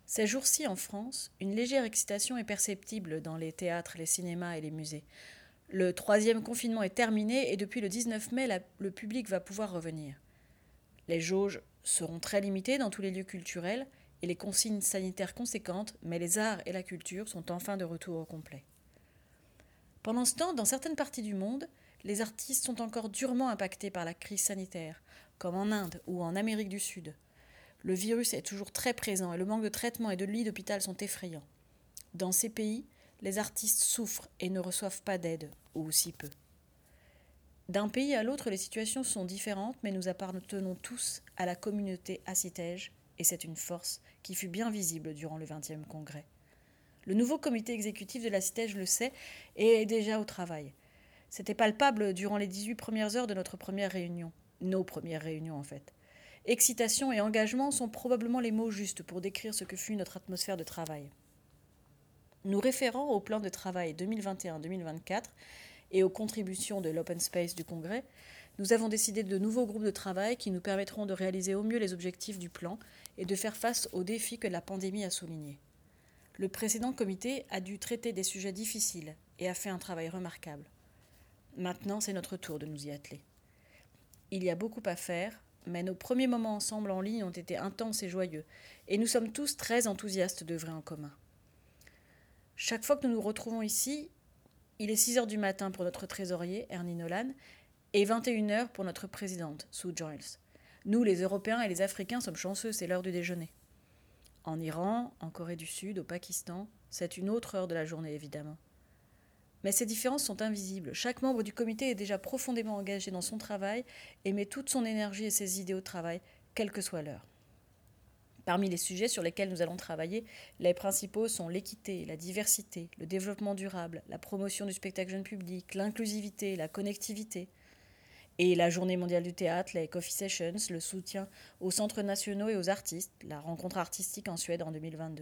Ces jours-ci, en France, une légère excitation est perceptible dans les théâtres, les cinémas et les musées. Le troisième confinement est terminé et depuis le 19 mai, le public va pouvoir revenir. Les jauges seront très limitées dans tous les lieux culturels et les consignes sanitaires conséquentes, mais les arts et la culture sont enfin de retour au complet. Pendant ce temps, dans certaines parties du monde, les artistes sont encore durement impactés par la crise sanitaire, comme en Inde ou en Amérique du Sud. Le virus est toujours très présent et le manque de traitement et de lits d'hôpital sont effrayants. Dans ces pays, les artistes souffrent et ne reçoivent pas d'aide, ou si peu. D'un pays à l'autre, les situations sont différentes, mais nous appartenons tous à la communauté acitège, et c'est une force qui fut bien visible durant le 20e congrès. Le nouveau comité exécutif de la CITEJ le sait et est déjà au travail. C'était palpable durant les 18 premières heures de notre première réunion. Nos premières réunions, en fait. Excitation et engagement sont probablement les mots justes pour décrire ce que fut notre atmosphère de travail. Nous référant au plan de travail 2021-2024 et aux contributions de l'Open Space du Congrès, nous avons décidé de nouveaux groupes de travail qui nous permettront de réaliser au mieux les objectifs du plan et de faire face aux défis que la pandémie a soulignés. Le précédent comité a dû traiter des sujets difficiles et a fait un travail remarquable. Maintenant, c'est notre tour de nous y atteler. Il y a beaucoup à faire, mais nos premiers moments ensemble en ligne ont été intenses et joyeux, et nous sommes tous très enthousiastes d'œuvrer en commun. Chaque fois que nous nous retrouvons ici, il est 6 heures du matin pour notre trésorier, Ernie Nolan, et 21 heures pour notre présidente, Sue Giles. Nous, les Européens et les Africains, sommes chanceux, c'est l'heure du déjeuner. En Iran, en Corée du Sud, au Pakistan, c'est une autre heure de la journée, évidemment. Mais ces différences sont invisibles. Chaque membre du comité est déjà profondément engagé dans son travail et met toute son énergie et ses idées au travail, quelle que soit l'heure. Parmi les sujets sur lesquels nous allons travailler, les principaux sont l'équité, la diversité, le développement durable, la promotion du spectacle jeune public, l'inclusivité, la connectivité. Et la Journée mondiale du théâtre, les Coffee Sessions, le soutien aux centres nationaux et aux artistes, la rencontre artistique en Suède en 2022.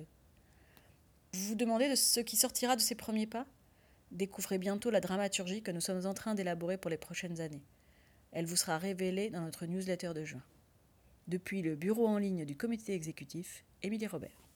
Vous vous demandez de ce qui sortira de ces premiers pas ? Découvrez bientôt la dramaturgie que nous sommes en train d'élaborer pour les prochaines années. Elle vous sera révélée dans notre newsletter de juin. Depuis le bureau en ligne du comité exécutif, Émilie Robert.